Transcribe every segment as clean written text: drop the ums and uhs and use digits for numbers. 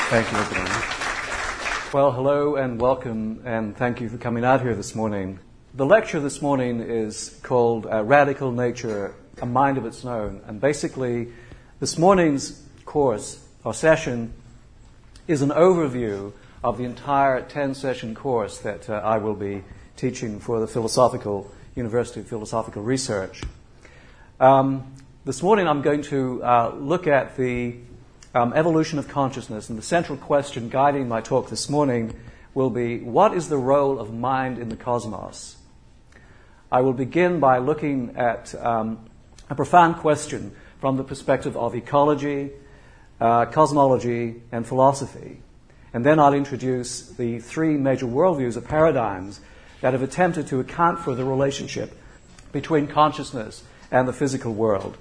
Thank you, everyone. Well, hello and welcome, and thank you for coming out here this morning. The lecture this morning is called Radical Nature, A Mind of Its Own. And basically, this morning's course, or session, is an overview of the entire 10-session course that I will be teaching for the University of Philosophical Research. This morning I'm going to look at the evolution of consciousness, and the central question guiding my talk this morning will be, what is the role of mind in the cosmos? I will begin by looking at a profound question from the perspective of ecology, cosmology, and philosophy. And then I'll introduce the three major worldviews or paradigms that have attempted to account for the relationship between consciousness and the physical world.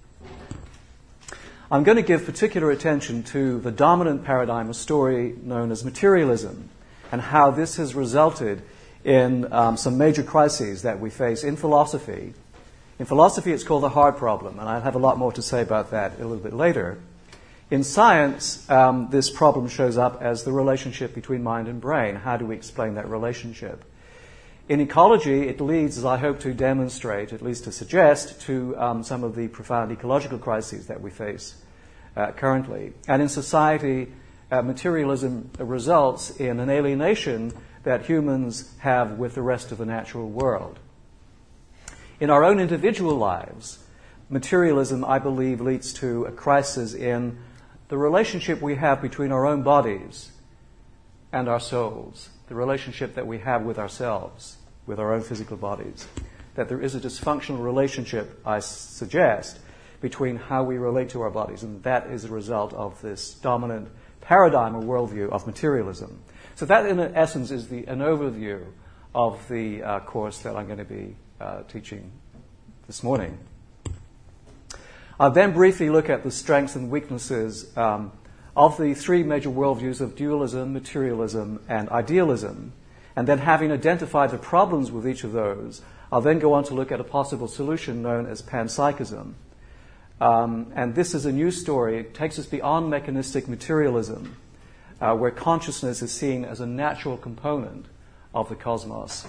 I'm going to give particular attention to the dominant paradigm of story known as materialism and how this has resulted in some major crises that we face in philosophy. In philosophy, it's called the hard problem, and I'll have a lot more to say about that a little bit later. In science, this problem shows up as the relationship between mind and brain. How do we explain that relationship? In ecology, it leads, as I hope to demonstrate, at least to suggest, to some of the profound ecological crises that we face currently. And in society, materialism results in an alienation that humans have with the rest of the natural world. In our own individual lives, materialism, I believe, leads to a crisis in the relationship we have between our own bodies and our souls, the relationship that we have with ourselves, with our own physical bodies. That there is a dysfunctional relationship, I suggest, between how we relate to our bodies, and that is a result of this dominant paradigm or worldview of materialism. So that, in essence, is an overview of the course that I'm going to be teaching this morning. I'll then briefly look at the strengths and weaknesses of the three major worldviews of dualism, materialism, and idealism. And then, having identified the problems with each of those, I'll then go on to look at a possible solution known as panpsychism. And this is a new story. It takes us beyond mechanistic materialism, where consciousness is seen as a natural component of the cosmos.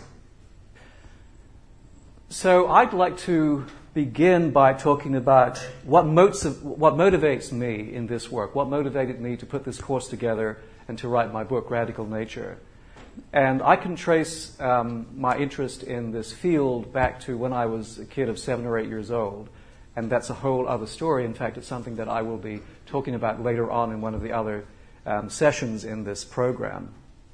So I'd like to begin by talking about what motivates me in this work, what motivated me to put this course together and to write my book, Radical Nature. And I can trace my interest in this field back to when I was a kid of 7 or 8 years old. And that's a whole other story. In fact, it's something that I will be talking about later on in one of the other sessions in this program.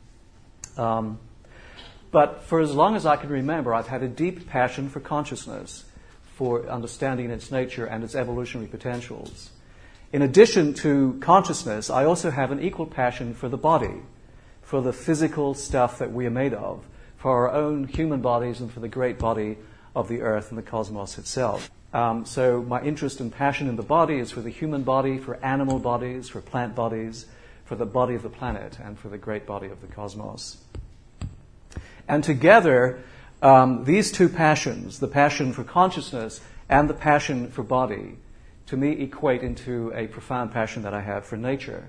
But for as long as I can remember, I've had a deep passion for consciousness, for understanding its nature and its evolutionary potentials. In addition to consciousness, I also have an equal passion for the body, for the physical stuff that we are made of, for our own human bodies and for the great body of the earth and the cosmos itself. So my interest and passion in the body is for the human body, for animal bodies, for plant bodies, for the body of the planet, and for the great body of the cosmos. And together, these two passions, the passion for consciousness and the passion for body, to me equate into a profound passion that I have for nature.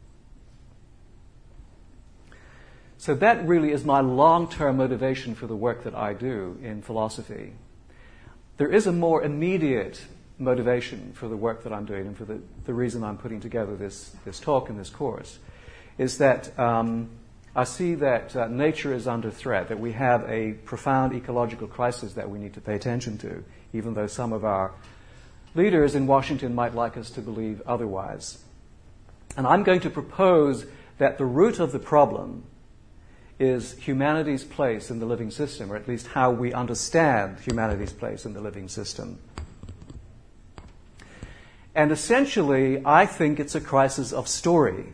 So that really is my long-term motivation for the work that I do in philosophy. There is a more immediate motivation for the work that I'm doing and for the reason I'm putting together this talk and this course, is that I see that nature is under threat, that we have a profound ecological crisis that we need to pay attention to, even though some of our leaders in Washington might like us to believe otherwise. And I'm going to propose that the root of the problem is humanity's place in the living system, or at least how we understand humanity's place in the living system. And essentially, I think it's a crisis of story.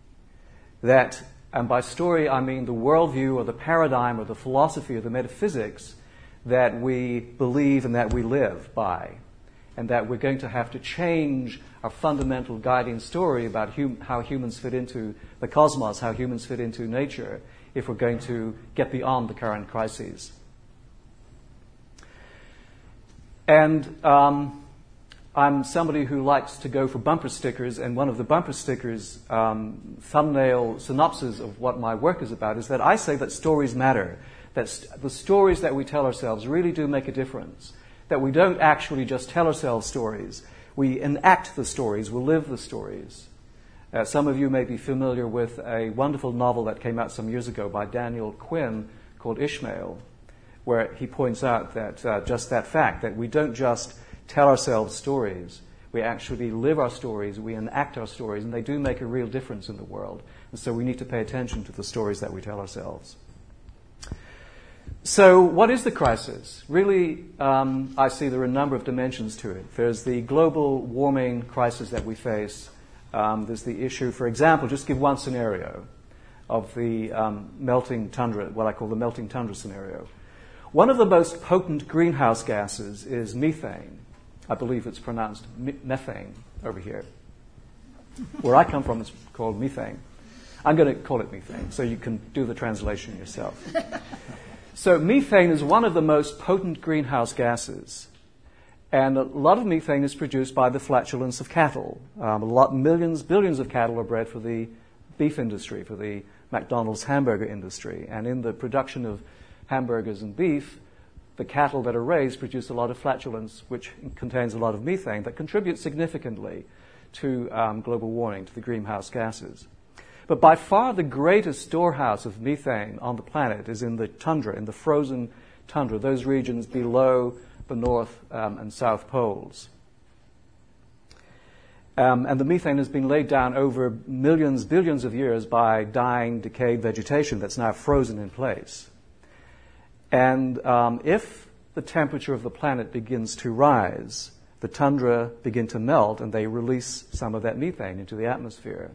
And by story, I mean the worldview or the paradigm or the philosophy or the metaphysics that we believe and that we live by. And that we're going to have to change our fundamental guiding story about how humans fit into the cosmos, how humans fit into nature, if we're going to get beyond the current crises. And I'm somebody who likes to go for bumper stickers, and one of the bumper stickers, thumbnail synopsis of what my work is about, is that I say that stories matter, that the stories that we tell ourselves really do make a difference, that we don't actually just tell ourselves stories, we enact the stories, we live the stories. Some of you may be familiar with a wonderful novel that came out some years ago by Daniel Quinn called Ishmael, where he points out that just that fact, that we don't just tell ourselves stories, we actually live our stories, we enact our stories, and they do make a real difference in the world. And so we need to pay attention to the stories that we tell ourselves. So what is the crisis? Really, I see there are a number of dimensions to it. There's the global warming crisis that we face. There's the issue, for example, just give one scenario of the melting tundra, what I call the melting tundra scenario. One of the most potent greenhouse gases is methane. I believe it's pronounced methane over here. Where I come from, it's called methane. I'm going to call it methane, so you can do the translation yourself. So methane is one of the most potent greenhouse gases. And a lot of methane is produced by the flatulence of cattle. Billions of cattle are bred for the beef industry, for the McDonald's hamburger industry. And in the production of hamburgers and beef, the cattle that are raised produce a lot of flatulence, which contains a lot of methane that contributes significantly to global warming, to the greenhouse gases. But by far the greatest storehouse of methane on the planet is in the tundra, in the frozen tundra, those regions below the North and South Poles. And the methane has been laid down over billions of years by dying, decayed vegetation that's now frozen in place. And if the temperature of the planet begins to rise, the tundra begin to melt and they release some of that methane into the atmosphere.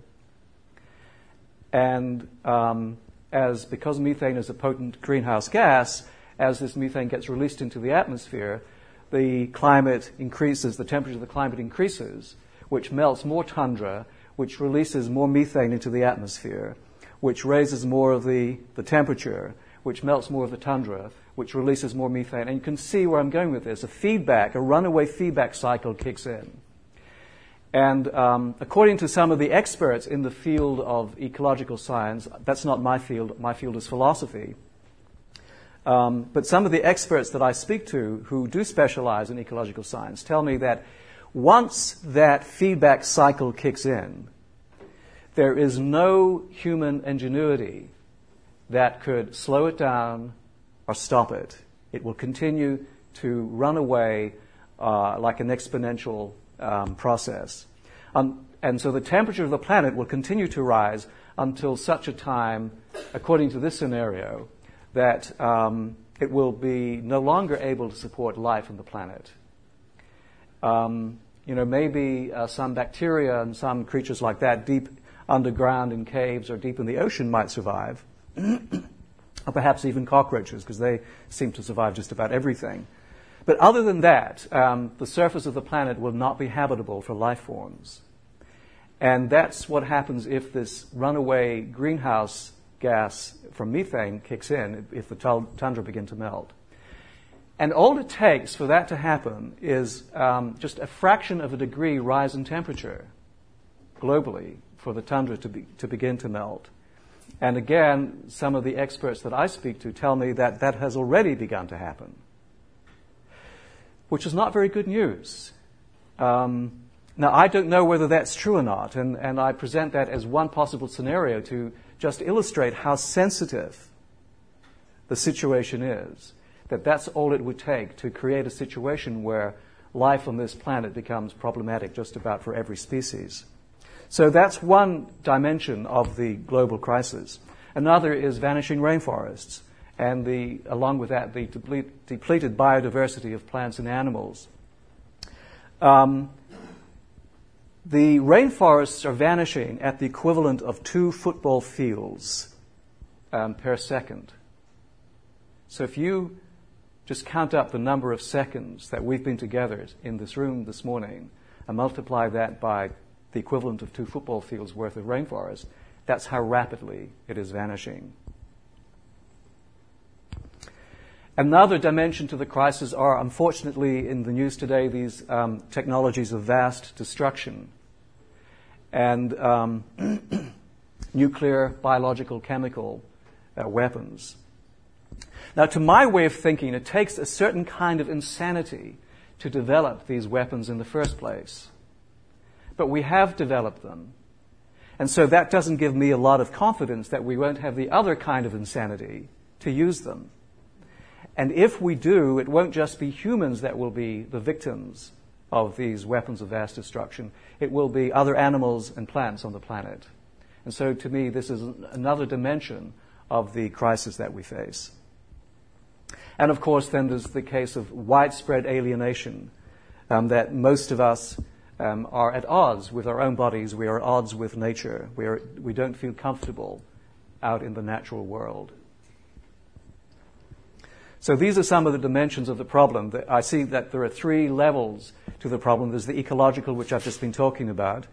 And because methane is a potent greenhouse gas, as this methane gets released into the atmosphere, the climate increases, the temperature of the climate increases, which melts more tundra, which releases more methane into the atmosphere, which raises more of the temperature, which melts more of the tundra, which releases more methane. And you can see where I'm going with this. A runaway feedback cycle kicks in. And according to some of the experts in the field of ecological science, that's not my field is philosophy, but some of the experts that I speak to who do specialize in ecological science tell me that once that feedback cycle kicks in, there is no human ingenuity that could slow it down or stop it. It will continue to run away like an exponential process. And so the temperature of the planet will continue to rise until such a time, according to this scenario, that it will be no longer able to support life on the planet. Maybe some bacteria and some creatures like that deep underground in caves or deep in the ocean might survive, or perhaps even cockroaches, because they seem to survive just about everything. But other than that, the surface of the planet will not be habitable for life forms. And that's what happens if this runaway greenhouse gas from methane kicks in, if the tundra begin to melt. And all it takes for that to happen is just a fraction of a degree rise in temperature globally for the tundra to begin to melt. And again, some of the experts that I speak to tell me that that has already begun to happen, which is not very good news. Now, I don't know whether that's true or not, and I present that as one possible scenario to just illustrate how sensitive the situation is, that's all it would take to create a situation where life on this planet becomes problematic just about for every species. So that's one dimension of the global crisis. Another is vanishing rainforests, and along with that, the depleted biodiversity of plants and animals. The rainforests are vanishing at the equivalent of 2 football fields per second. So if you just count up the number of seconds that we've been together in this room this morning and multiply that by the equivalent of 2 football fields worth of rainforest, that's how rapidly it is vanishing. Another dimension to the crisis are, unfortunately, in the news today, these technologies of vast destruction and nuclear, biological, chemical weapons. Now, to my way of thinking, it takes a certain kind of insanity to develop these weapons in the first place. But we have developed them. And so that doesn't give me a lot of confidence that we won't have the other kind of insanity to use them. And if we do, it won't just be humans that will be the victims of these weapons of vast destruction. It will be other animals and plants on the planet. And so to me, this is another dimension of the crisis that we face. And of course, then there's the case of widespread alienation, that most of us are at odds with our own bodies. We are at odds with nature. We don't feel comfortable out in the natural world. So these are some of the dimensions of the problem. I see that there are three levels to the problem. There's the ecological, which I've just been talking about,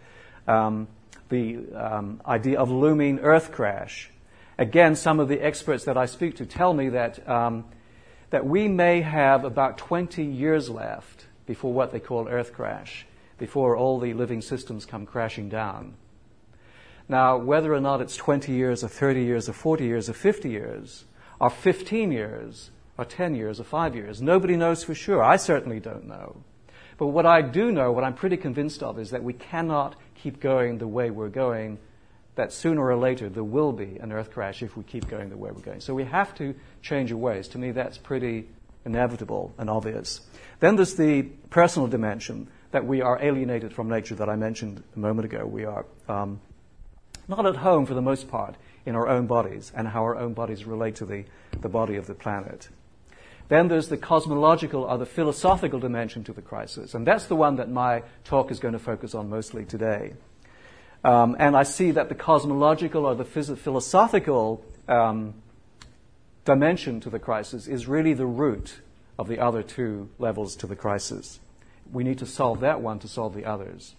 the idea of looming Earth crash. Again, some of the experts that I speak to tell me that that we may have about 20 years left before what they call Earth crash, before all the living systems come crashing down. Now, whether or not it's 20 years or 30 years or 40 years or 50 years or 15 years or 10 years or 5 years, nobody knows for sure. I certainly don't know. But what I do know, what I'm pretty convinced of, is that we cannot keep going the way we're going, that sooner or later there will be an Earth crash if we keep going the way we're going. So we have to change our ways. To me, that's pretty inevitable and obvious. Then there's the personal dimension, that we are alienated from nature that I mentioned a moment ago. We are not at home for the most part in our own bodies and how our own bodies relate to the body of the planet. Then there's the cosmological or the philosophical dimension to the crisis, and that's the one that my talk is going to focus on mostly today. And I see that the cosmological or the philosophical dimension to the crisis is really the root of the other two levels to the crisis. We need to solve that one to solve the others.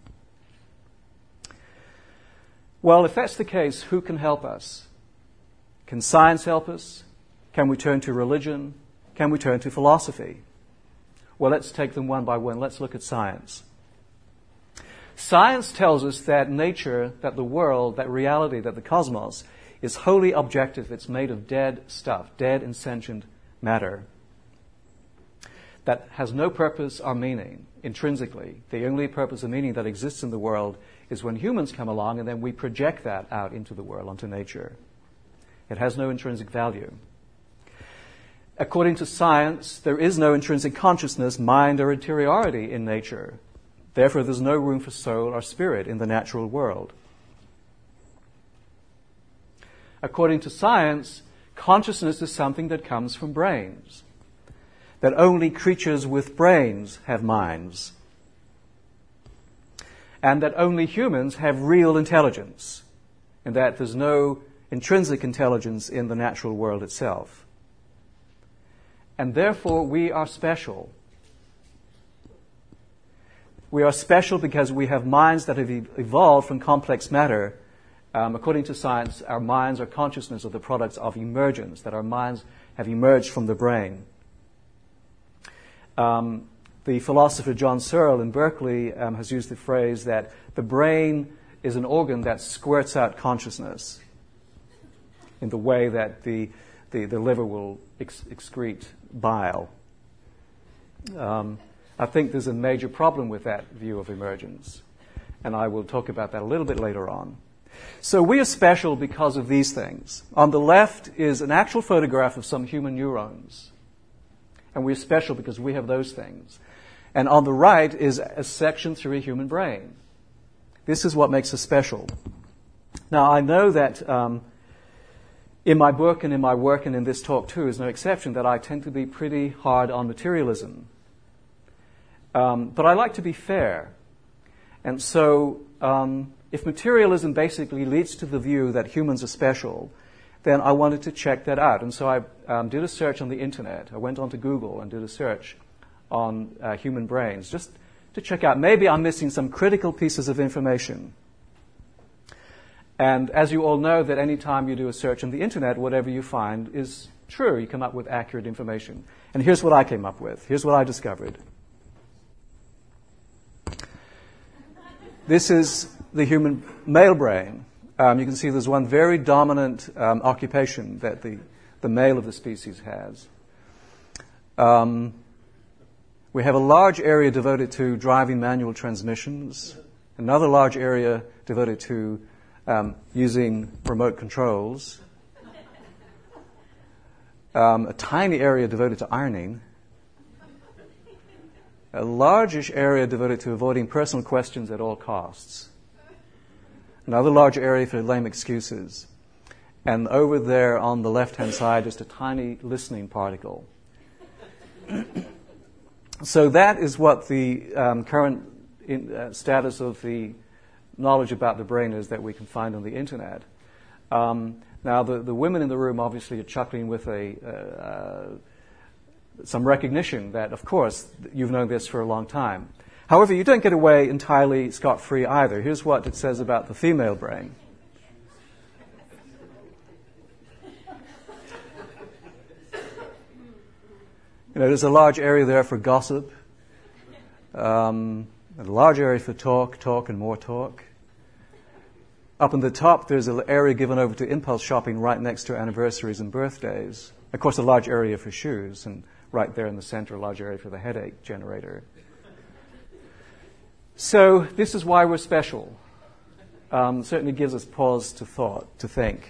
Well, if that's the case, who can help us? Can science help us? Can we turn to religion? Can we turn to philosophy? Well, let's take them one by one. Let's look at science. Science tells us that nature, that the world, that reality, that the cosmos is wholly objective. It's made of dead stuff, dead and sentient matter that has no purpose or meaning intrinsically. The only purpose or meaning that exists in the world is when humans come along and then we project that out into the world, onto nature. It has no intrinsic value. According to science, there is no intrinsic consciousness, mind, or interiority in nature. Therefore, there's no room for soul or spirit in the natural world. According to science, consciousness is something that comes from brains. That only creatures with brains have minds. And that only humans have real intelligence. And that there's no intrinsic intelligence in the natural world itself. And therefore, we are special. We are special because we have minds that have evolved from complex matter. According to science, our minds or consciousness are the products of emergence, that our minds have emerged from the brain. The philosopher John Searle in Berkeley has used the phrase that the brain is an organ that squirts out consciousness in the way that the liver will excrete bile. I think there's a major problem with that view of emergence, and I will talk about that a little bit later on. So we are special because of these things. On the left is an actual photograph of some human neurons, and we're special because we have those things. And on the right is a section through a human brain. This is what makes us special. Now, I know that in my book and in my work and in this talk too is no exception, that I tend to be pretty hard on materialism. But I like to be fair. And so if materialism basically leads to the view that humans are special, then I wanted to check that out. And so I did a search on the internet. I went onto Google and did a search on human brains, just to check out, maybe I'm missing some critical pieces of information. And as you all know, that any time you do a search on the internet, whatever you find is true. You come up with accurate information. And here's what I came up with. Here's what I discovered. This is the human male brain. You can see there's one very dominant occupation that the male of the species has. We have a large area devoted to driving manual transmissions, another large area devoted to using remote controls, a tiny area devoted to ironing, a largish area devoted to avoiding personal questions at all costs, another large area for lame excuses, and over there on the left-hand side, just a tiny listening particle. So that is what the current status of the knowledge about the brain is that we can find on the internet. Now, the women in the room obviously are chuckling with some recognition that, of course, you've known this for a long time. However, you don't get away entirely scot-free either. Here's what it says about the female brain. There's a large area there for gossip, a large area for talk, and more talk. Up in the top, there's an area given over to impulse shopping right next to anniversaries and birthdays. Of course, a large area for shoes, and right there in the center, a large area for the headache generator. So this is why we're special. Certainly gives us pause to think.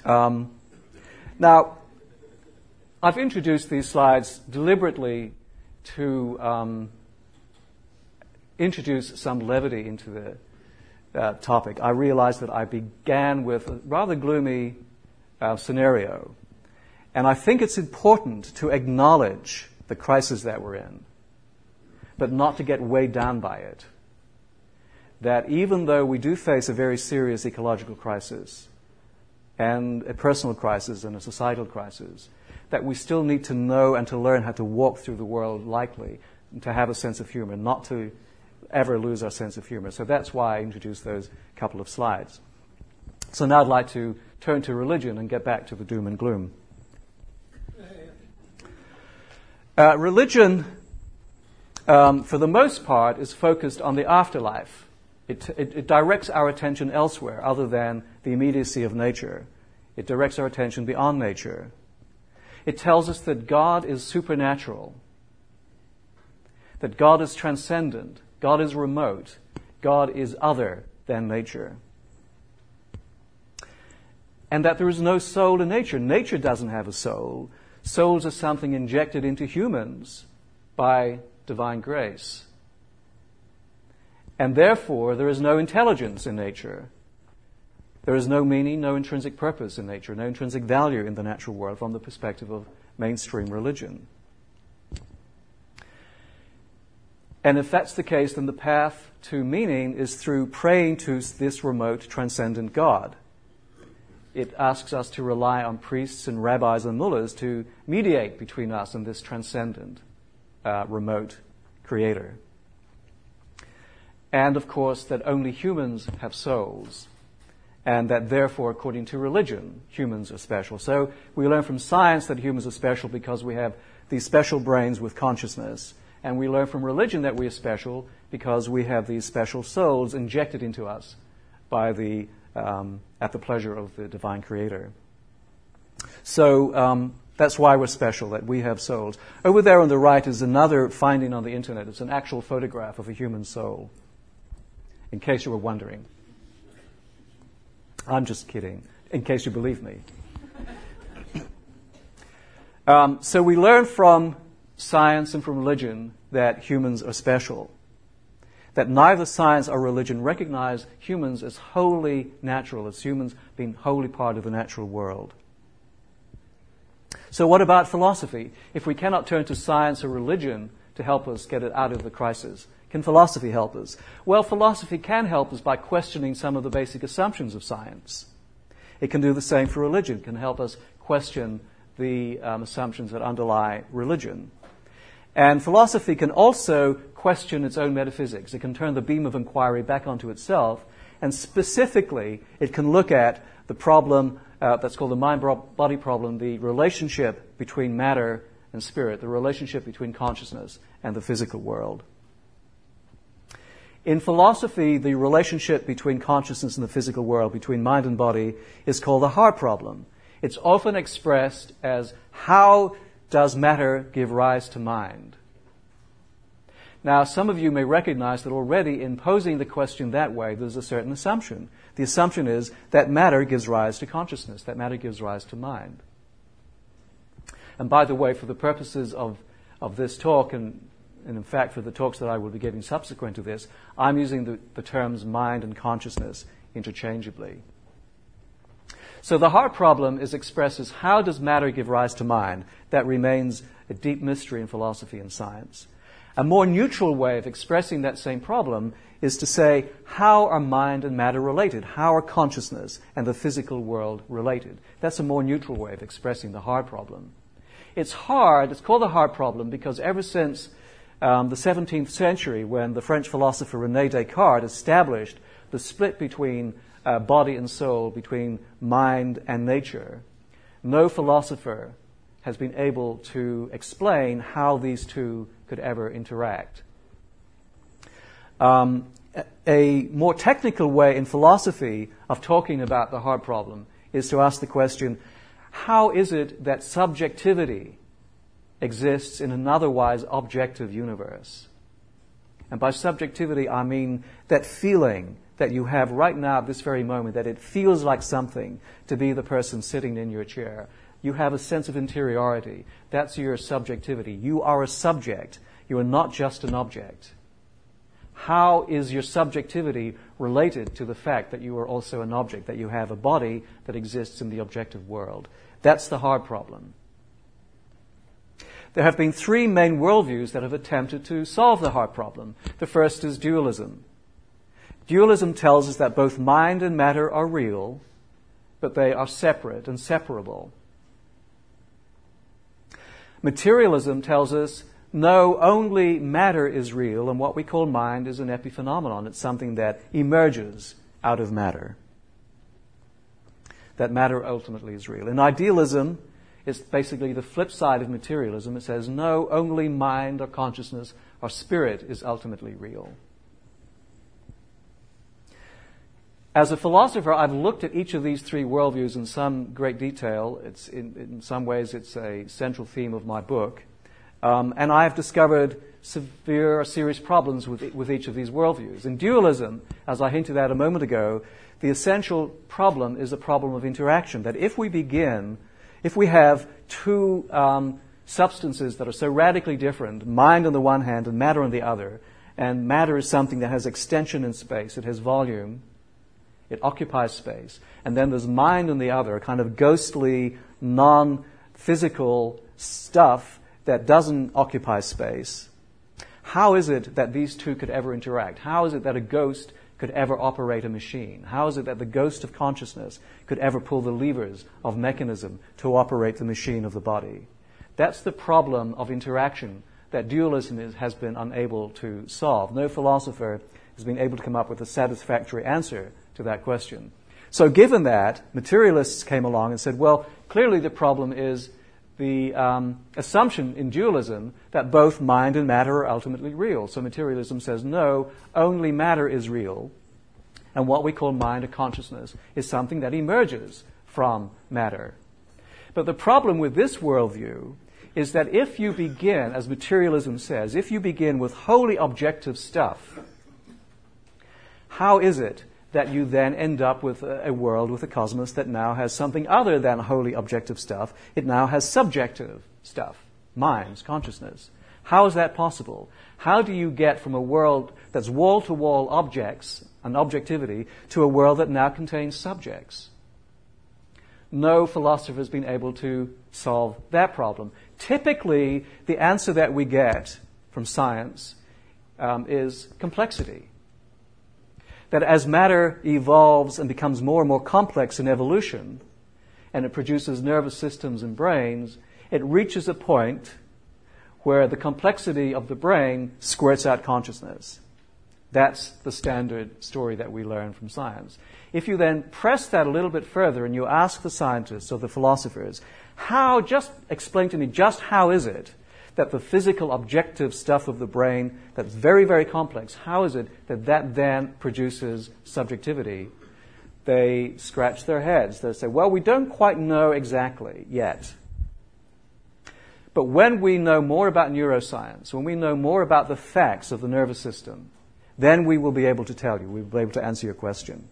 Now, I've introduced these slides deliberately to introduce some levity into the topic. I realized that I began with a rather gloomy scenario, and I think it's important to acknowledge the crisis that we're in, but not to get weighed down by it. That even though we do face a very serious ecological crisis, and a personal crisis and a societal crisis, that we still need to know and to learn how to walk through the world lightly, and to have a sense of humor, not to ever lose our sense of humor. So that's why I introduced those couple of slides. So now I'd like to turn to religion and get back to the doom and gloom. Religion, for the most part, is focused on the afterlife. It directs our attention elsewhere other than the immediacy of nature. It directs our attention beyond nature. It tells us that God is supernatural, that God is transcendent, God is remote, God is other than nature, and that there is no soul in nature. Nature doesn't have a soul. Souls are something injected into humans by divine grace. And therefore, there is no intelligence in nature. There is no meaning, no intrinsic purpose in nature, no intrinsic value in the natural world from the perspective of mainstream religion. And if that's the case, then the path to meaning is through praying to this remote, transcendent God. It asks us to rely on priests and rabbis and mullahs to mediate between us and this transcendent, remote creator. And, of course, that only humans have souls, and that therefore, according to religion, humans are special. So we learn from science that humans are special because we have these special brains with consciousness, and we learn from religion that we are special because we have these special souls injected into us by at the pleasure of the divine creator. So that's why we're special, that we have souls. Over there on the right is another finding on the internet. It's an actual photograph of a human soul, in case you were wondering. I'm just kidding, in case you believe me. So we learn from science and from religion that humans are special, that neither science or religion recognize humans as wholly natural, as humans being wholly part of the natural world. So what about philosophy? If we cannot turn to science or religion to help us get it out of the crisis, can philosophy help us? Well, philosophy can help us by questioning some of the basic assumptions of science. It can do the same for religion. It can help us question the assumptions that underlie religion. And philosophy can also question its own metaphysics. It can turn the beam of inquiry back onto itself And specifically, it can look at the problem that's called the mind-body problem, the relationship between matter and spirit, the relationship between consciousness and the physical world. In philosophy, the relationship between consciousness and the physical world, between mind and body, is called the heart problem. It's often expressed as, how does matter give rise to mind? Now, some of you may recognize that already in posing the question that way, there's a certain assumption. The assumption is that matter gives rise to consciousness, that matter gives rise to mind. And by the way, for the purposes of this talk, and in fact for the talks that I will be giving subsequent to this, I'm using the terms mind and consciousness interchangeably. So the heart problem is expressed as, how does matter give rise to mind? That remains a deep mystery in philosophy and science. A more neutral way of expressing that same problem is to say, how are mind and matter related? How are consciousness and the physical world related? That's a more neutral way of expressing the heart problem. It's hard, it's called the heart problem because ever since the 17th century, when the French philosopher René Descartes established the split between body and soul, between mind and nature, no philosopher has been able to explain how these two could ever interact. A more technical way in philosophy of talking about the heart problem is to ask the question, how is it that subjectivity exists in an otherwise objective universe? And by subjectivity, I mean that feeling that you have right now at this very moment, that it feels like something to be the person sitting in your chair. You have a sense of interiority. That's your subjectivity. You are a subject. You are not just an object. How is your subjectivity related to the fact that you are also an object, that you have a body that exists in the objective world? That's the hard problem. There have been three main worldviews that have attempted to solve the heart problem. The first is dualism. Dualism tells us that both mind and matter are real, but they are separate and separable. Materialism tells us, no, only matter is real, and what we call mind is an epiphenomenon. It's something that emerges out of matter. That matter ultimately is real. In idealism, it's basically the flip side of materialism. It says, no, only mind or consciousness or spirit is ultimately real. As a philosopher, I've looked at each of these three worldviews in some great detail. It's in some ways, it's a central theme of my book. And I've discovered serious problems with each of these worldviews. In dualism, as I hinted at a moment ago, the essential problem is a problem of interaction. That if we have two substances that are so radically different, mind on the one hand and matter on the other, and matter is something that has extension in space, it has volume, it occupies space, and then there's mind on the other, a kind of ghostly, non-physical stuff that doesn't occupy space. How is it that these two could ever interact? How is it that a ghost could ever operate a machine? How is it that the ghost of consciousness could ever pull the levers of mechanism to operate the machine of the body? That's the problem of interaction that dualism has been unable to solve. No philosopher has been able to come up with a satisfactory answer to that question. So given that, materialists came along and said, well, clearly the problem is the assumption in dualism that both mind and matter are ultimately real. So materialism says, no, only matter is real, and what we call mind or consciousness is something that emerges from matter. But the problem with this worldview is that if you begin, as materialism says, if you begin with wholly objective stuff, how is it that you then end up with a world, with a cosmos that now has something other than wholly objective stuff? It now has subjective stuff, minds, consciousness. How is that possible? How do you get from a world that's wall-to-wall objects and objectivity to a world that now contains subjects? No philosopher has been able to solve that problem. Typically, the answer that we get from science is complexity. That as matter evolves and becomes more and more complex in evolution, and it produces nervous systems and brains, it reaches a point where the complexity of the brain squirts out consciousness. That's the standard story that we learn from science. If you then press that a little bit further and you ask the scientists or the philosophers, just explain to me just how is it that the physical objective stuff of the brain that's very, very complex, how is it that that then produces subjectivity? They scratch their heads. They say, well, we don't quite know exactly yet. But when we know more about neuroscience, when we know more about the facts of the nervous system, then we will be able to tell you, we will be able to answer your question.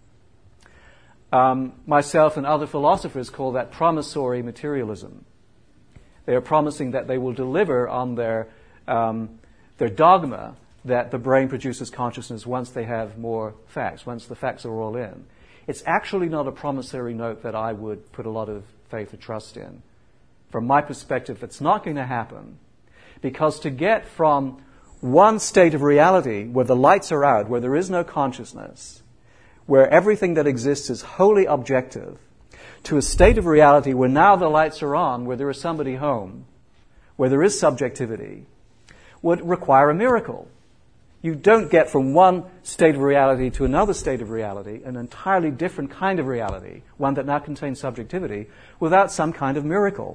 Myself and other philosophers call that promissory materialism. They are promising that they will deliver on their dogma that the brain produces consciousness once they have more facts, once the facts are all in. It's actually not a promissory note that I would put a lot of faith or trust in. From my perspective, that's not going to happen, because to get from one state of reality where the lights are out, where there is no consciousness, where everything that exists is wholly objective, to a state of reality where now the lights are on, where there is somebody home, where there is subjectivity, would require a miracle. You don't get from one state of reality to another state of reality, an entirely different kind of reality, one that now contains subjectivity, without some kind of miracle.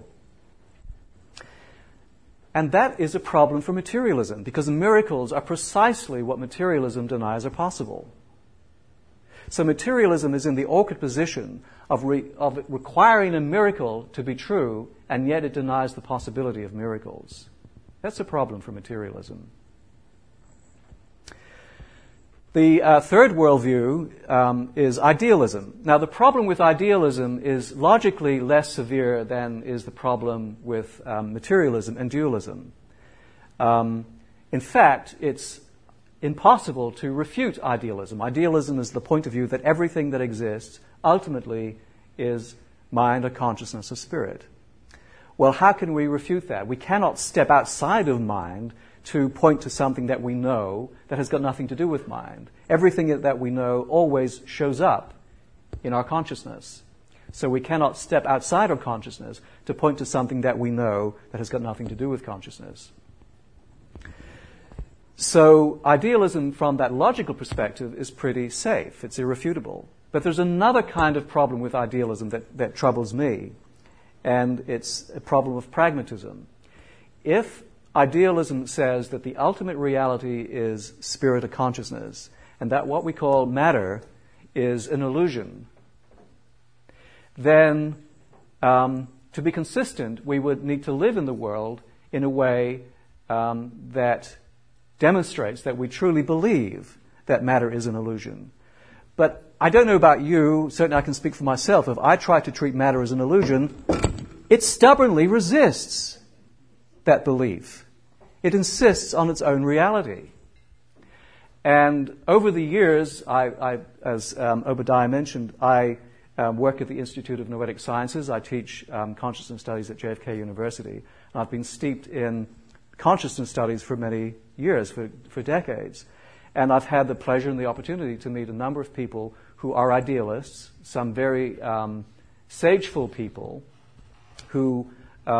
And that is a problem for materialism, because miracles are precisely what materialism denies are possible. So materialism is in the awkward position of requiring a miracle to be true, and yet it denies the possibility of miracles. That's a problem for materialism. The third worldview is idealism. Now, the problem with idealism is logically less severe than is the problem with materialism and dualism. In fact, it's impossible to refute idealism. Idealism is the point of view that everything that exists ultimately is mind or consciousness or spirit. Well, how can we refute that? We cannot step outside of mind to point to something that we know that has got nothing to do with mind. Everything that we know always shows up in our consciousness. So we cannot step outside of consciousness to point to something that we know that has got nothing to do with consciousness. So idealism from that logical perspective is pretty safe. It's irrefutable. But there's another kind of problem with idealism that troubles me, and it's a problem of pragmatism. If idealism says that the ultimate reality is spirit or consciousness, and that what we call matter is an illusion, then to be consistent, we would need to live in the world in a way that demonstrates that we truly believe that matter is an illusion. But I don't know about you, certainly I can speak for myself. If I try to treat matter as an illusion, it stubbornly resists that belief. It insists on its own reality. And over the years, as Obadiah mentioned, I work at the Institute of Noetic Sciences. I teach consciousness studies at JFK University. And I've been steeped in consciousness studies for many years, for decades. And I've had the pleasure and the opportunity to meet a number of people who are idealists, some very sageful people who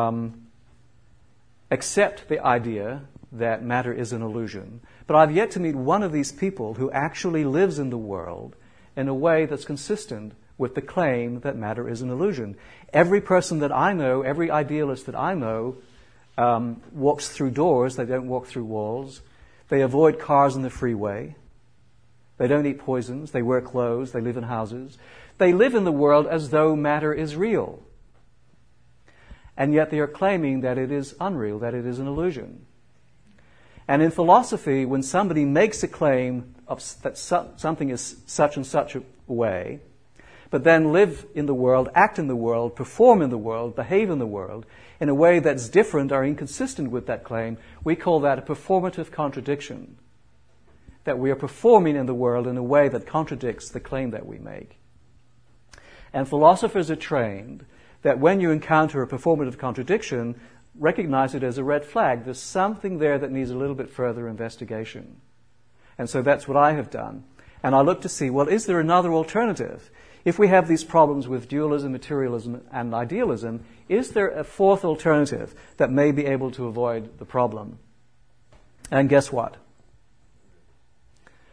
accept the idea that matter is an illusion. But I've yet to meet one of these people who actually lives in the world in a way that's consistent with the claim that matter is an illusion. Every person that I know, every idealist that I know, walks through doors. They don't walk through walls. They avoid cars on the freeway. They don't eat poisons. They wear clothes. They live in houses. They live in the world as though matter is real. And yet they are claiming that it is unreal, that it is an illusion. And in philosophy, when somebody makes a claim that something is such and such a way, but then live in the world, act in the world, perform in the world, behave in the world, in a way that's different or inconsistent with that claim, we call that a performative contradiction. That we are performing in the world in a way that contradicts the claim that we make. And philosophers are trained that when you encounter a performative contradiction, recognize it as a red flag. There's something there that needs a little bit further investigation. And so that's what I have done. And I look to see, well, is there another alternative? If we have these problems with dualism, materialism, and idealism, is there a fourth alternative that may be able to avoid the problem? And guess what?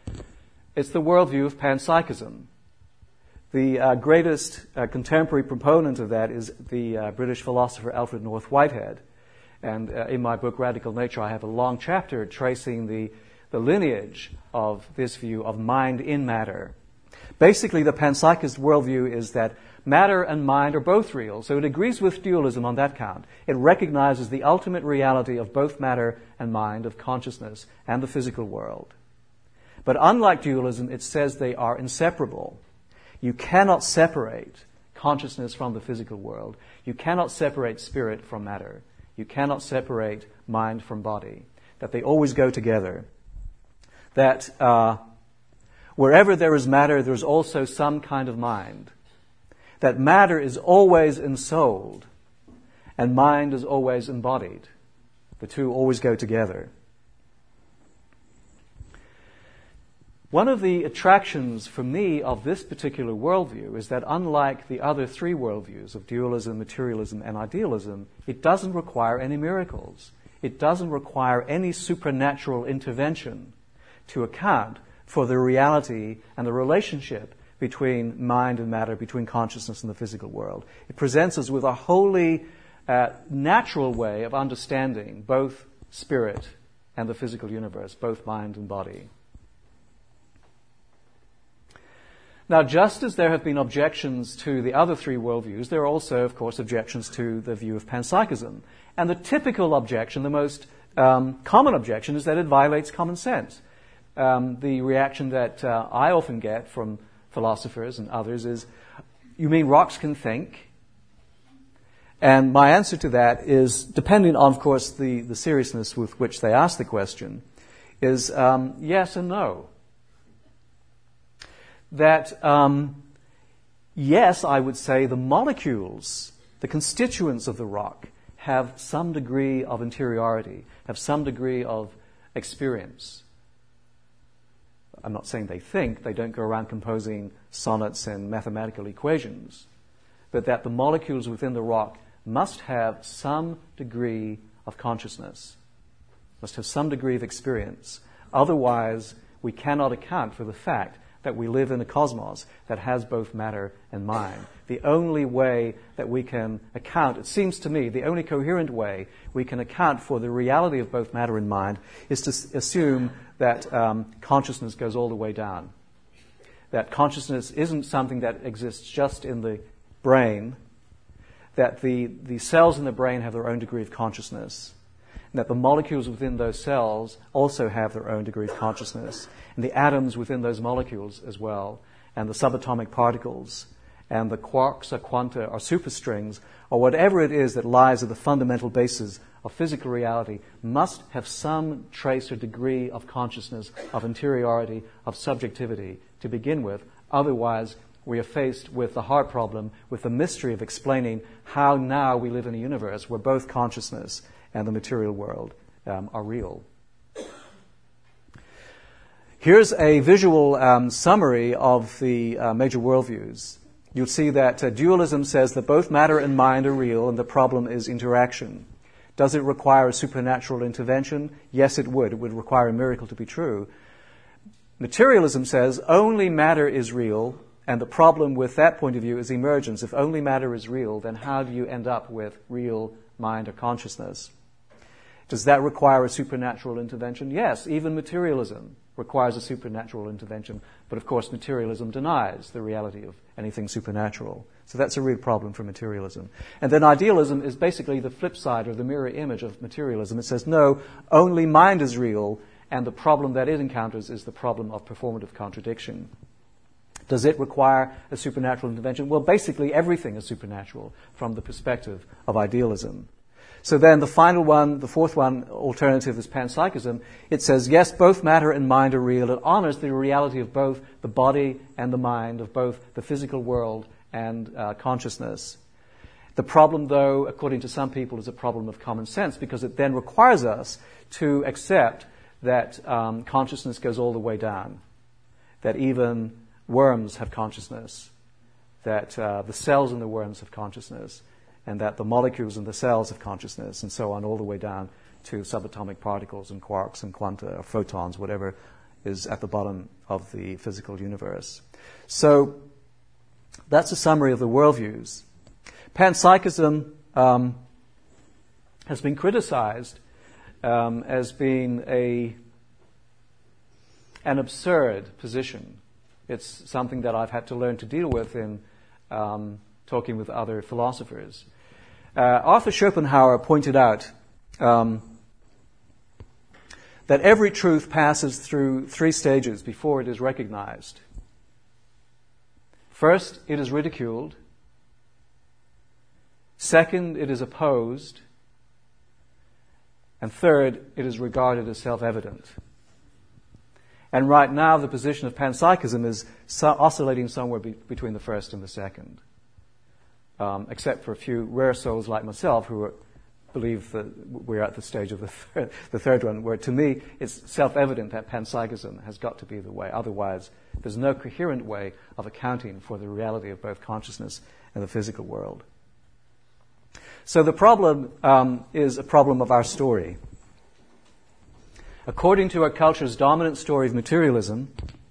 It's the worldview of panpsychism. The greatest contemporary proponent of that is the British philosopher Alfred North Whitehead. And in my book, Radical Nature, I have a long chapter tracing the lineage of this view of mind in matter. Basically, the panpsychist worldview is that matter and mind are both real, so it agrees with dualism on that count. It recognizes the ultimate reality of both matter and mind, of consciousness and the physical world. But unlike dualism, it says they are inseparable. You cannot separate consciousness from the physical world. You cannot separate spirit from matter. You cannot separate mind from body. That they always go together. That wherever there is matter, there is also some kind of mind. That matter is always ensouled and mind is always embodied. The two always go together. One of the attractions for me of this particular worldview is that unlike the other three worldviews of dualism, materialism, and idealism, it doesn't require any miracles. It doesn't require any supernatural intervention to account for the reality and the relationship between mind and matter, between consciousness and the physical world. It presents us with a wholly natural way of understanding both spirit and the physical universe, both mind and body. Now, just as there have been objections to the other three worldviews, there are also, of course, objections to the view of panpsychism. And the typical objection, the most common objection, is that it violates common sense. The reaction that I often get from philosophers and others is, you mean rocks can think? And my answer to that is, depending on, of course, the seriousness with which they ask the question, is yes and no. That, yes, I would say the molecules, the constituents of the rock, have some degree of interiority, have some degree of experience. I'm not saying they think, they don't go around composing sonnets and mathematical equations, but that the molecules within the rock must have some degree of consciousness, must have some degree of experience. Otherwise, we cannot account for the fact that we live in a cosmos that has both matter and mind. The only way that we can account, it seems to me, the only coherent way we can account for the reality of both matter and mind is to assume that consciousness goes all the way down. That consciousness isn't something that exists just in the brain, that the cells in the brain have their own degree of consciousness, and that the molecules within those cells also have their own degree of consciousness, and the atoms within those molecules as well, and the subatomic particles, and the quarks or quanta or superstrings, or whatever it is that lies at the fundamental basis of physical reality, must have some trace or degree of consciousness, of interiority, of subjectivity to begin with. Otherwise, we are faced with the hard problem, with the mystery of explaining how now we live in a universe where both consciousness and the material world are real. Here's a visual summary of the major worldviews. You'll see that dualism says that both matter and mind are real and the problem is interaction. Does it require a supernatural intervention? Yes, it would. It would require a miracle to be true. Materialism says only matter is real, and the problem with that point of view is emergence. If only matter is real, then how do you end up with real mind or consciousness? Does that require a supernatural intervention? Yes, even materialism requires a supernatural intervention. But of course, materialism denies the reality of anything supernatural. So that's a real problem for materialism. And then idealism is basically the flip side or the mirror image of materialism. It says, no, only mind is real, and the problem that it encounters is the problem of performative contradiction. Does it require a supernatural intervention? Well, basically everything is supernatural from the perspective of idealism. So then the final one, the fourth one, alternative is panpsychism. It says, yes, both matter and mind are real. It honors the reality of both the body and the mind, of both the physical world and consciousness. The problem, though, according to some people, is a problem of common sense because it then requires us to accept that consciousness goes all the way down, that even worms have consciousness, that the cells in the worms have consciousness, and that the molecules in the cells have consciousness, and so on, all the way down to subatomic particles and quarks and quanta or photons, whatever is at the bottom of the physical universe. So that's a summary of the worldviews. Panpsychism has been criticized as being an absurd position. It's something that I've had to learn to deal with in talking with other philosophers. Arthur Schopenhauer pointed out that every truth passes through three stages before it is recognized. First, it is ridiculed. Second, it is opposed. And third, it is regarded as self-evident. And right now, the position of panpsychism is oscillating somewhere between the first and the second, except for a few rare souls like myself who believe that we're at the stage of the third one, where to me it's self-evident that panpsychism has got to be the way. Otherwise, there's no coherent way of accounting for the reality of both consciousness and the physical world. So the problem is a problem of our story. According to our culture's dominant story of materialism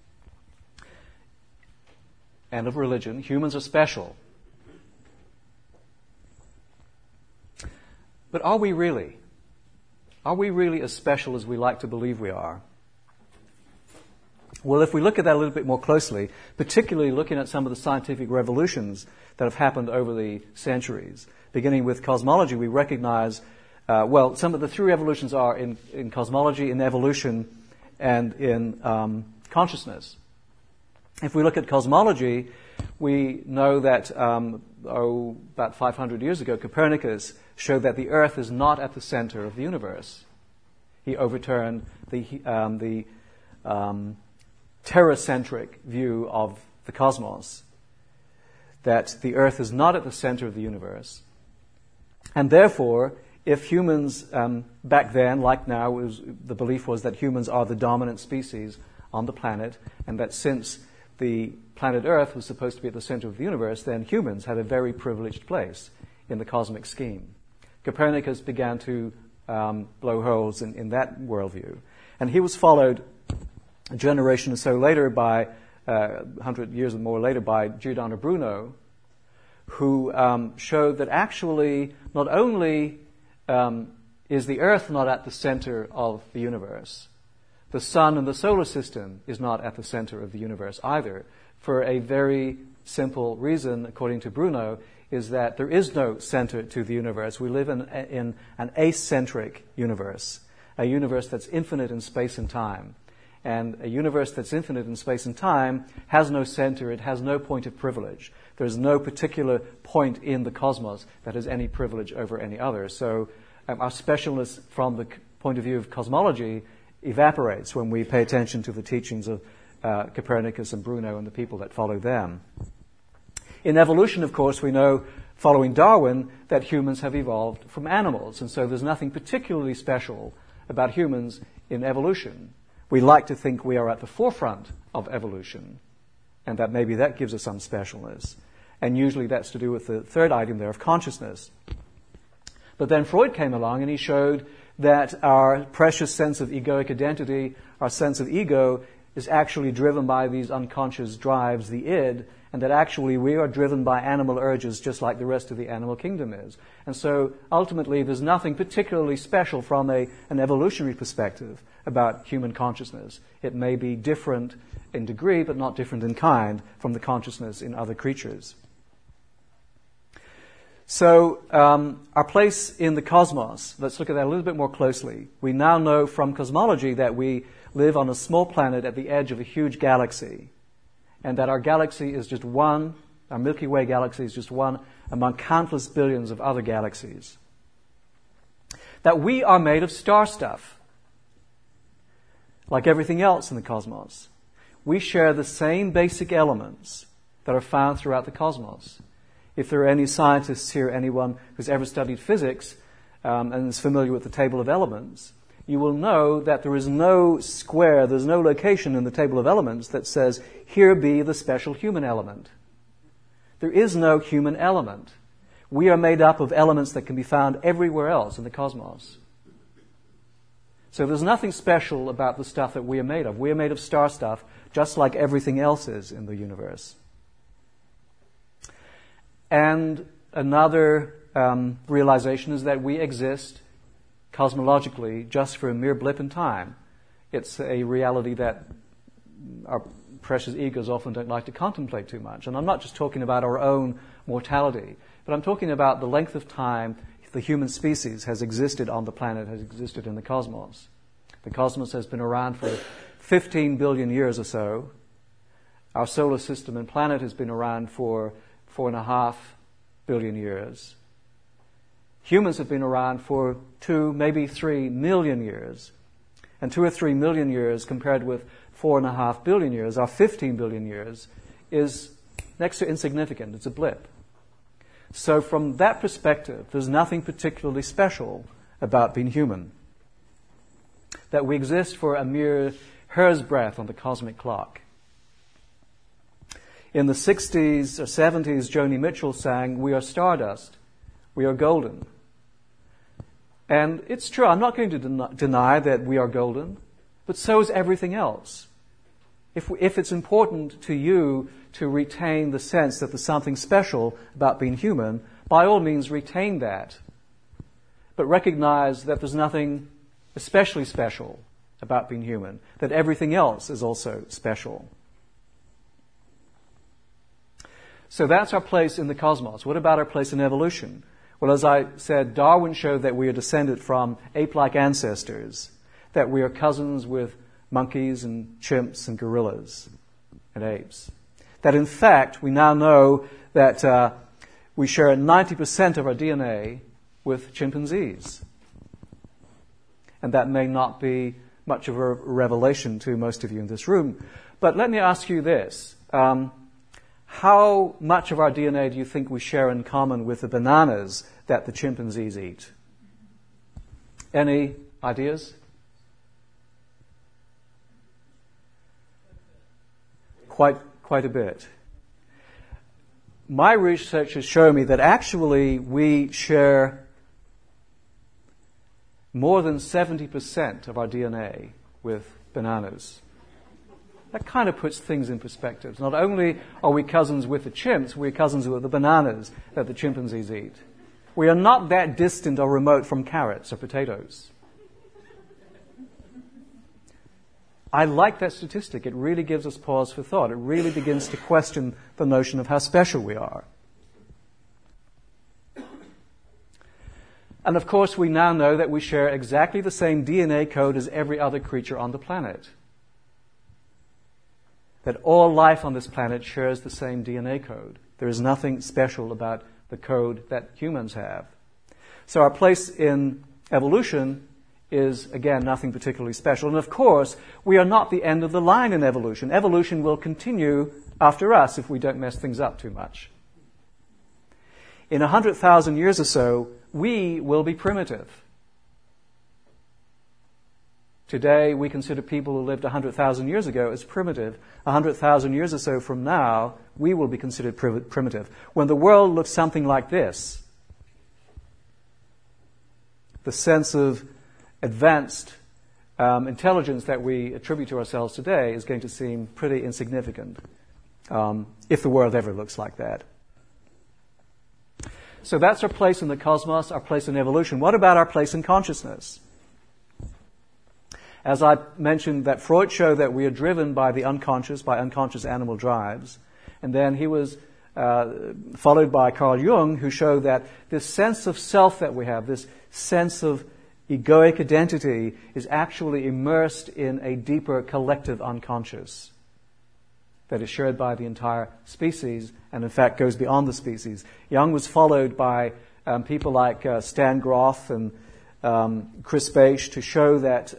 and of religion, humans are special. But are we really? Are we really as special as we like to believe we are? Well, if we look at that a little bit more closely, particularly looking at some of the scientific revolutions that have happened over the centuries, beginning with cosmology, we recognize, some of the three revolutions are in cosmology, in evolution, and in consciousness. If we look at cosmology, we know that about 500 years ago, Copernicus showed that the Earth is not at the center of the universe. He overturned the terracentric view of the cosmos, that the Earth is not at the center of the universe. And therefore, if humans, back then, like now, the belief was that humans are the dominant species on the planet, and that since the planet Earth was supposed to be at the center of the universe, then humans had a very privileged place in the cosmic scheme. Copernicus began to blow holes in that worldview. And he was followed a generation or so later by, 100 years or more later, by Giordano Bruno, who showed that actually not only is the Earth not at the center of the universe, the Sun and the solar system is not at the center of the universe either, for a very simple reason, according to Bruno, is that there is no center to the universe. We live in an acentric universe, a universe that's infinite in space and time. And a universe that's infinite in space and time has no center, it has no point of privilege. There's no particular point in the cosmos that has any privilege over any other. So our specialness from the point of view of cosmology evaporates when we pay attention to the teachings of Copernicus and Bruno and the people that follow them. In evolution, of course, we know, following Darwin, that humans have evolved from animals. And so there's nothing particularly special about humans in evolution. We like to think we are at the forefront of evolution, and that maybe that gives us some specialness. And usually that's to do with the third item there of consciousness. But then Freud came along and he showed that our precious sense of egoic identity, our sense of ego, is actually driven by these unconscious drives, the id, and that actually we are driven by animal urges just like the rest of the animal kingdom is. And so ultimately there's nothing particularly special from an evolutionary perspective about human consciousness. It may be different in degree but not different in kind from the consciousness in other creatures. So our place in the cosmos, let's look at that a little bit more closely. We now know from cosmology that we live on a small planet at the edge of a huge galaxy, and that our galaxy is just one, our Milky Way galaxy is just one among countless billions of other galaxies. That we are made of star stuff, like everything else in the cosmos. We share the same basic elements that are found throughout the cosmos. If there are any scientists here, anyone who's ever studied physics and is familiar with the table of elements, you will know that there is no square, there's no location in the table of elements that says, here be the special human element. There is no human element. We are made up of elements that can be found everywhere else in the cosmos. So there's nothing special about the stuff that we are made of. We are made of star stuff, just like everything else is in the universe. And another realization is that we exist cosmologically just for a mere blip in time. It's a reality that our precious egos often don't like to contemplate too much. And I'm not just talking about our own mortality, but I'm talking about the length of time the human species has existed on the planet, has existed in the cosmos. The cosmos has been around for 15 billion years or so. Our solar system and planet has been around for 4.5 billion years. Humans have been around for 2, maybe 3 million years. And 2 or 3 million years compared with 4.5 billion years, or 15 billion years, is next to insignificant. It's a blip. So from that perspective, there's nothing particularly special about being human. That we exist for a mere hair's breadth on the cosmic clock. In the 60s or 70s, Joni Mitchell sang, "We are stardust, we are golden." And it's true, I'm not going to deny that we are golden, but so is everything else. If it's important to you to retain the sense that there's something special about being human, by all means retain that. But recognize that there's nothing especially special about being human, that everything else is also special. So that's our place in the cosmos. What about our place in evolution? Well, as I said, Darwin showed that we are descended from ape-like ancestors, that we are cousins with monkeys and chimps and gorillas and apes. That in fact, we now know that we share 90% of our DNA with chimpanzees. And that may not be much of a revelation to most of you in this room. But let me ask you this. How much of our DNA do you think we share in common with the bananas that the chimpanzees eat? Any ideas? Quite a bit. My research has shown me that actually we share more than 70% of our DNA with bananas. That kind of puts things in perspective. Not only are we cousins with the chimps, we're cousins with the bananas that the chimpanzees eat. We are not that distant or remote from carrots or potatoes. I like that statistic. It really gives us pause for thought. It really begins to question the notion of how special we are. And of course, we now know that we share exactly the same DNA code as every other creature on the planet. That all life on this planet shares the same DNA code. There is nothing special about the code that humans have. So our place in evolution is, again, nothing particularly special. And of course, we are not the end of the line in evolution. Evolution will continue after us if we don't mess things up too much. In 100,000 years or so, we will be primitive. Today, we consider people who lived 100,000 years ago as primitive. 100,000 years or so from now, we will be considered primitive. When the world looks something like this, the sense of advanced intelligence that we attribute to ourselves today is going to seem pretty insignificant if the world ever looks like that. So that's our place in the cosmos, our place in evolution. What about our place in consciousness? As I mentioned, that Freud showed that we are driven by the unconscious, by unconscious animal drives. And then he was followed by Carl Jung, who showed that this sense of self that we have, this sense of egoic identity, is actually immersed in a deeper collective unconscious that is shared by the entire species and in fact goes beyond the species. Jung was followed by people like Stan Groth and Chris Bache to show that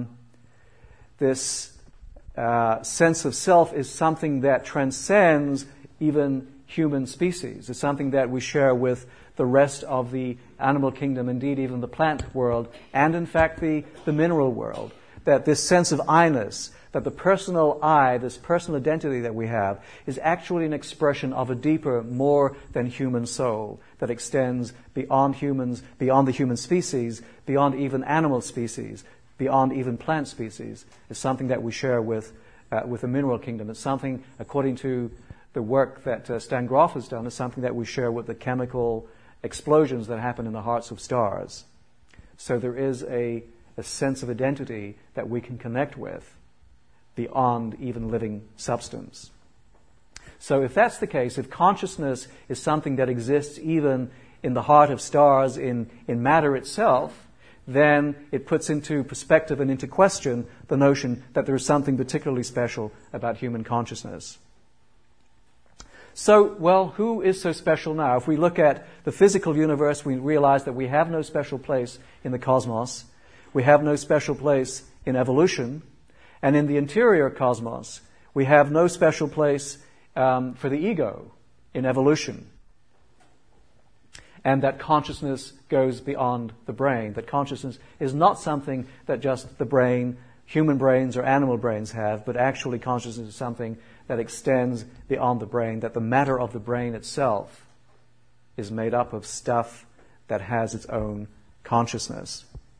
this sense of self is something that transcends even human species. It's something that we share with the rest of the animal kingdom, indeed even the plant world, and in fact the mineral world. That this sense of I-ness, that the personal I, this personal identity that we have, is actually an expression of a deeper, more than human soul that extends beyond humans, beyond the human species, beyond even animal species, beyond even plant species. It's something that we share with the mineral kingdom. It's something, according to the work that Stan Grof has done, is something that we share with the chemical explosions that happen in the hearts of stars. So there is a sense of identity that we can connect with beyond even living substance. So if that's the case, if consciousness is something that exists even in the heart of stars, in matter itself, then it puts into perspective and into question the notion that there is something particularly special about human consciousness. So, well, who is so special now? If we look at the physical universe, we realize that we have no special place in the cosmos. We have no special place in evolution. And in the interior cosmos, we have no special place for the ego in evolution. And that consciousness goes beyond the brain. That consciousness is not something that just the brain, human brains or animal brains have, but actually consciousness is something that extends beyond the brain, that the matter of the brain itself is made up of stuff that has its own consciousness.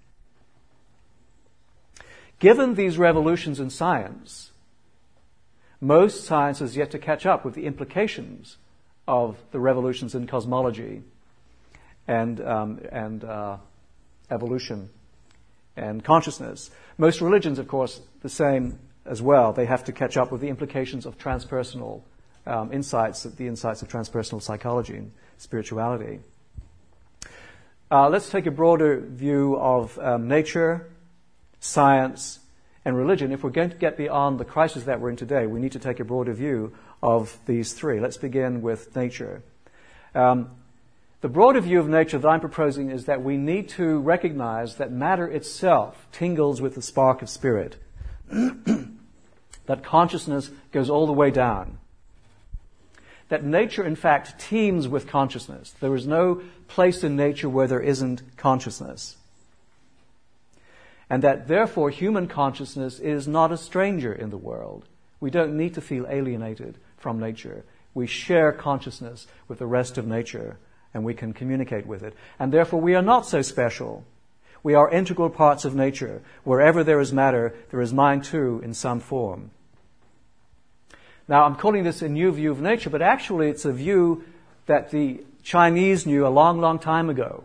Given these revolutions in science, most science has yet to catch up with the implications of the revolutions in cosmology and evolution and consciousness. Most religions, of course, the same as well. They have to catch up with the implications of transpersonal insights, the insights of transpersonal psychology and spirituality. Let's take a broader view of nature, science, and religion. If we're going to get beyond the crisis that we're in today, we need to take a broader view of these three. Let's begin with nature. The broader view of nature that I'm proposing is that we need to recognize that matter itself tingles with the spark of spirit. That consciousness goes all the way down. That nature, in fact, teems with consciousness. There is no place in nature where there isn't consciousness. And that, therefore, human consciousness is not a stranger in the world. We don't need to feel alienated from nature. We share consciousness with the rest of nature, and we can communicate with it. And therefore, we are not so special. We are integral parts of nature. Wherever there is matter, there is mind too, in some form. Now, I'm calling this a new view of nature, but actually it's a view that the Chinese knew a long, long time ago.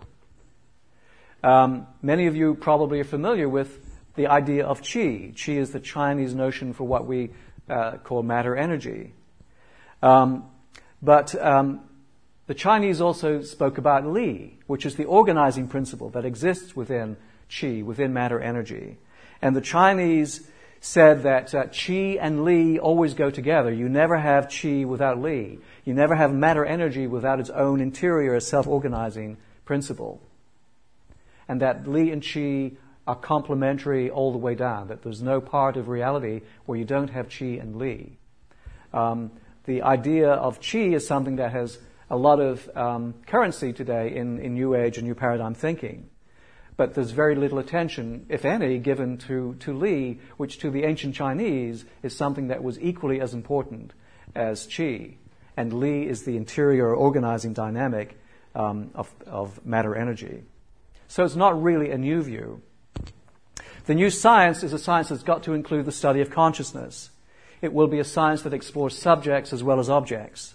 Many of you probably are familiar with the idea of qi. Qi is the Chinese notion for what we call matter energy. But the Chinese also spoke about Li, which is the organizing principle that exists within qi, within matter energy. And the Chinese said that qi and Li always go together. You never have qi without Li. You never have matter energy without its own interior self-organizing principle. And that Li and qi are complementary all the way down, that there's no part of reality where you don't have qi and Li. The idea of qi is something that has a lot of currency today in New Age and New Paradigm thinking. But there's very little attention, if any, given to Li, which to the ancient Chinese is something that was equally as important as qi. And Li is the interior organizing dynamic of matter energy. So it's not really a new view. The new science is a science that's got to include the study of consciousness. It will be a science that explores subjects as well as objects.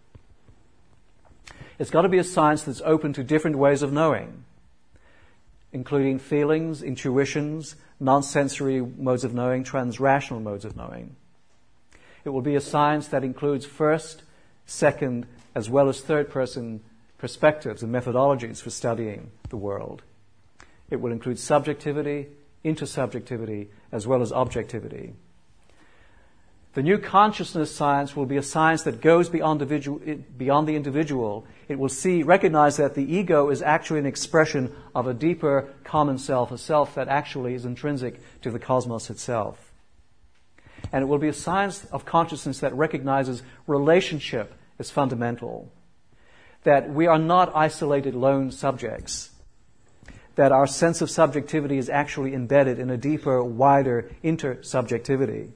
It's got to be a science that's open to different ways of knowing, including feelings, intuitions, non-sensory modes of knowing, trans-rational modes of knowing. It will be a science that includes first, second, as well as third-person perspectives and methodologies for studying the world. It will include subjectivity, intersubjectivity, as well as objectivity. The new consciousness science will be a science that goes beyond the individual. It will recognize that the ego is actually an expression of a deeper common self, a self that actually is intrinsic to the cosmos itself. And it will be a science of consciousness that recognizes relationship as fundamental, that we are not isolated lone subjects, that our sense of subjectivity is actually embedded in a deeper, wider intersubjectivity.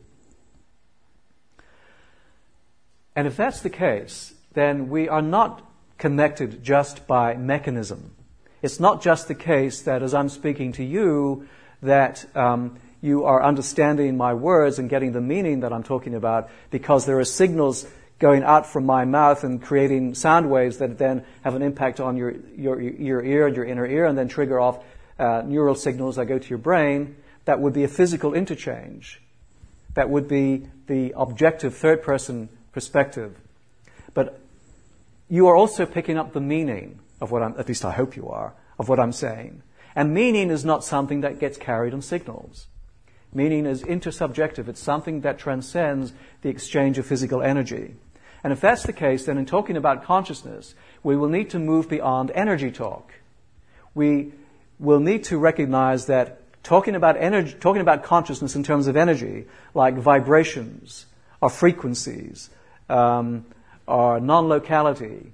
And if that's the case, then we are not connected just by mechanism. It's not just the case that as I'm speaking to you, that you are understanding my words and getting the meaning that I'm talking about, because there are signals going out from my mouth and creating sound waves that then have an impact on your ear and your inner ear, and then trigger off neural signals that go to your brain. That would be a physical interchange. That would be the objective third-person perspective. But you are also picking up the meaning of what at least I hope you are, of what I'm saying. And meaning is not something that gets carried on signals. Meaning is intersubjective. It's something that transcends the exchange of physical energy. And if that's the case, then in talking about consciousness, we will need to move beyond energy talk. We will need to recognize that talking about consciousness in terms of energy, like vibrations, or frequencies, or non-locality,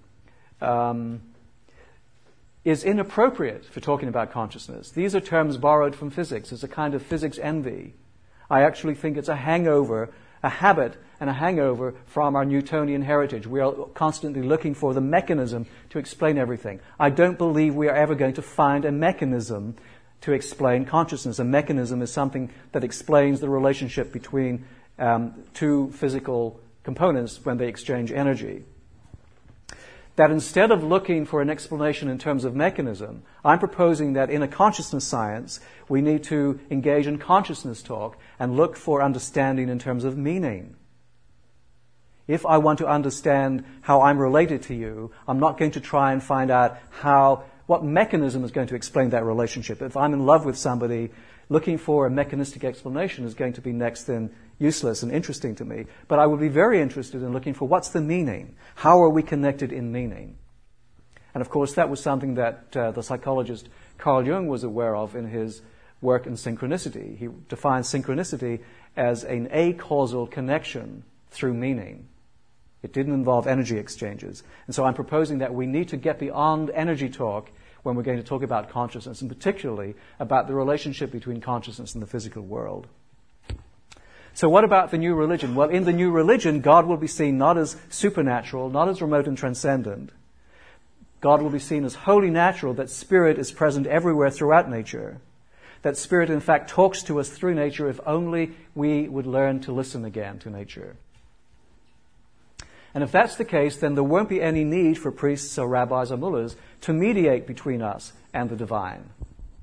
is inappropriate for talking about consciousness. These are terms borrowed from physics. It's a kind of physics envy. I actually think it's a hangover, a habit and a hangover from our Newtonian heritage. We are constantly looking for the mechanism to explain everything. I don't believe we are ever going to find a mechanism to explain consciousness. A mechanism is something that explains the relationship between two physical components when they exchange energy. That instead of looking for an explanation in terms of mechanism, I'm proposing that in a consciousness science, we need to engage in consciousness talk and look for understanding in terms of meaning. If I want to understand how I'm related to you, I'm not going to try and find out what mechanism is going to explain that relationship. If I'm in love with somebody, looking for a mechanistic explanation is going to be next then useless and interesting to me. But I would be very interested in looking for what's the meaning. How are we connected in meaning? And of course, that was something that the psychologist Carl Jung was aware of in his work in synchronicity. He defines synchronicity as an acausal connection through meaning. It didn't involve energy exchanges. And so I'm proposing that we need to get beyond energy talk when we're going to talk about consciousness, and particularly about the relationship between consciousness and the physical world. So what about the new religion? Well, in the new religion, God will be seen not as supernatural, not as remote and transcendent. God will be seen as wholly natural, that Spirit is present everywhere throughout nature. That Spirit, in fact, talks to us through nature if only we would learn to listen again to nature. And if that's the case, then there won't be any need for priests or rabbis or mullahs to mediate between us and the divine.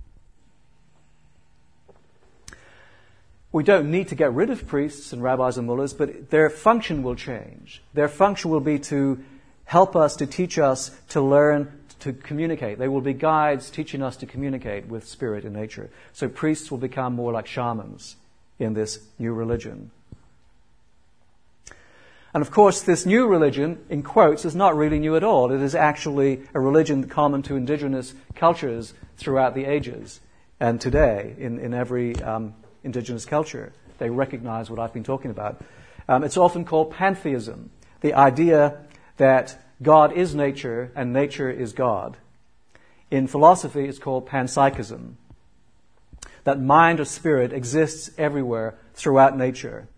We don't need to get rid of priests and rabbis and mullahs, but their function will change. Their function will be to help us, to teach us, to learn, to communicate. They will be guides teaching us to communicate with Spirit and nature. So priests will become more like shamans in this new religion. And of course, this new religion, in quotes, is not really new at all. It is actually a religion common to indigenous cultures throughout the ages. And today, in every indigenous culture, they recognize what I've been talking about. It's often called pantheism, the idea that God is nature and nature is God. In philosophy, it's called panpsychism, that mind or spirit exists everywhere throughout nature.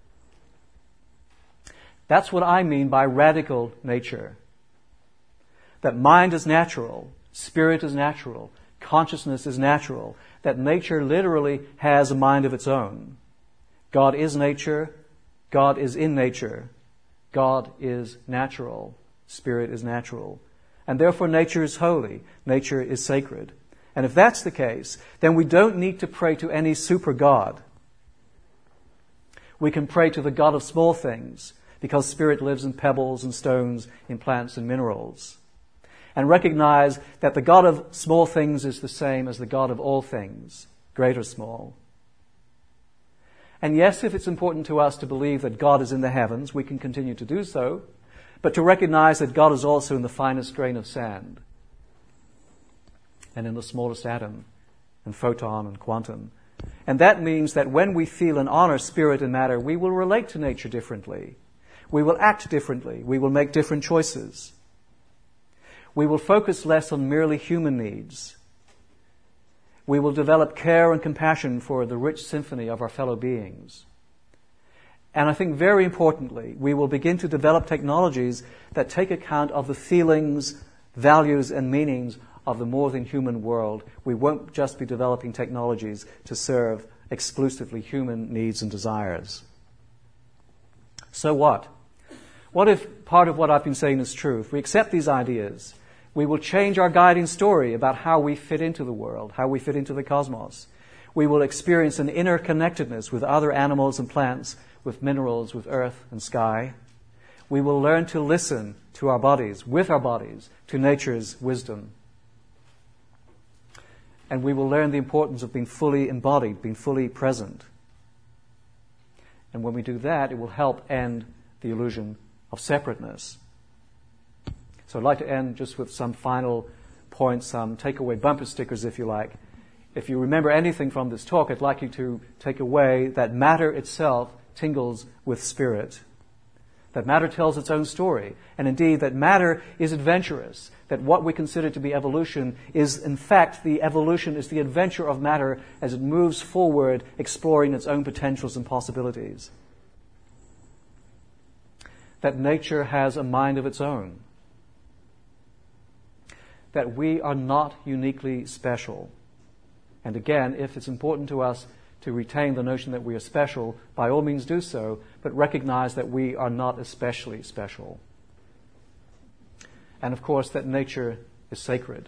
That's what I mean by radical nature. That mind is natural, spirit is natural, consciousness is natural, that nature literally has a mind of its own. God is nature, God is in nature, God is natural, spirit is natural. And therefore nature is holy, nature is sacred. And if that's the case, then we don't need to pray to any super God. We can pray to the God of small things, because spirit lives in pebbles and stones, in plants and minerals. And recognize that the God of small things is the same as the God of all things, great or small. And yes, if it's important to us to believe that God is in the heavens, we can continue to do so, but to recognize that God is also in the finest grain of sand, and in the smallest atom, and photon and quantum. And that means that when we feel and honor spirit and matter, we will relate to nature differently. We will act differently. We will make different choices. We will focus less on merely human needs. We will develop care and compassion for the rich symphony of our fellow beings. And I think very importantly, we will begin to develop technologies that take account of the feelings, values, and meanings of the more than human world, we won't just be developing technologies to serve exclusively human needs and desires. So what? What if part of what I've been saying is true? If we accept these ideas, we will change our guiding story about how we fit into the world, how we fit into the cosmos. We will experience an inner connectedness with other animals and plants, with minerals, with earth and sky. We will learn to listen to our bodies, with our bodies, to nature's wisdom. And we will learn the importance of being fully embodied, being fully present. And when we do that, it will help end the illusion of separateness. So I'd like to end just with some final points, some takeaway bumper stickers, if you like. If you remember anything from this talk, I'd like you to take away that matter itself tingles with spirit. That matter tells its own story. And indeed, that matter is adventurous. That what we consider to be evolution is, in fact, the evolution is the adventure of matter as it moves forward, exploring its own potentials and possibilities. That nature has a mind of its own. That we are not uniquely special. And again, if it's important to us to retain the notion that we are special, by all means do so, but recognize that we are not especially special. And of course, that nature is sacred.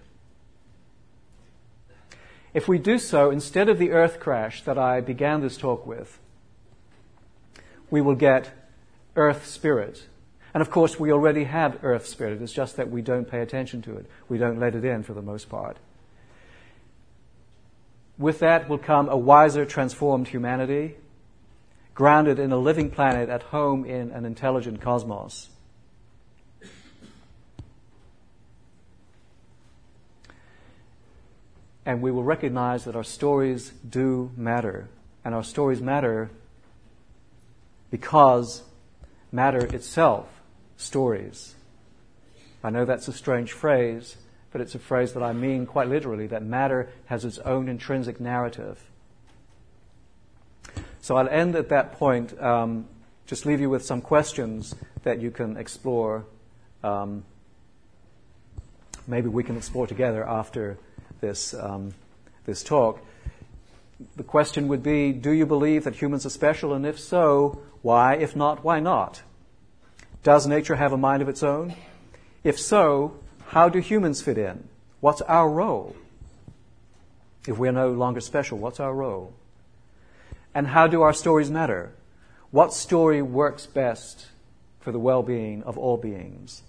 If we do so, instead of the earth crash that I began this talk with, we will get earth spirit. And of course, we already have earth spirit. It's just that we don't pay attention to it. We don't let it in for the most part. With that will come a wiser, transformed humanity, grounded in a living planet at home in an intelligent cosmos. And we will recognize that our stories do matter. And our stories matter because matter itself stories. I know that's a strange phrase, but it's a phrase that I mean quite literally, that matter has its own intrinsic narrative. So I'll end at that point, just leave you with some questions that you can explore. Maybe we can explore together after this talk. The question would be, do you believe that humans are special? And if so, why? If not, why not? Does nature have a mind of its own? If so, how do humans fit in? What's our role? If we're no longer special, what's our role? And how do our stories matter? What story works best for the well-being of all beings?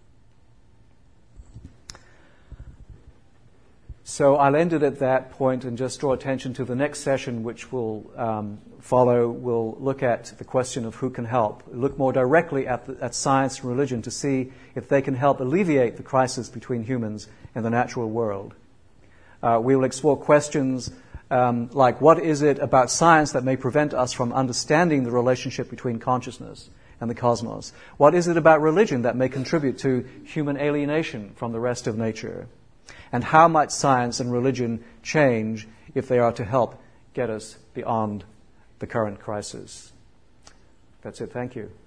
So I'll end it at that point and just draw attention to the next session, which will follow. We'll look at the question of who can help, look more directly at science and religion to see if they can help alleviate the crisis between humans and the natural world. We will explore questions like, what is it about science that may prevent us from understanding the relationship between consciousness and the cosmos? What is it about religion that may contribute to human alienation from the rest of nature? And how might science and religion change if they are to help get us beyond the current crisis? That's it. Thank you.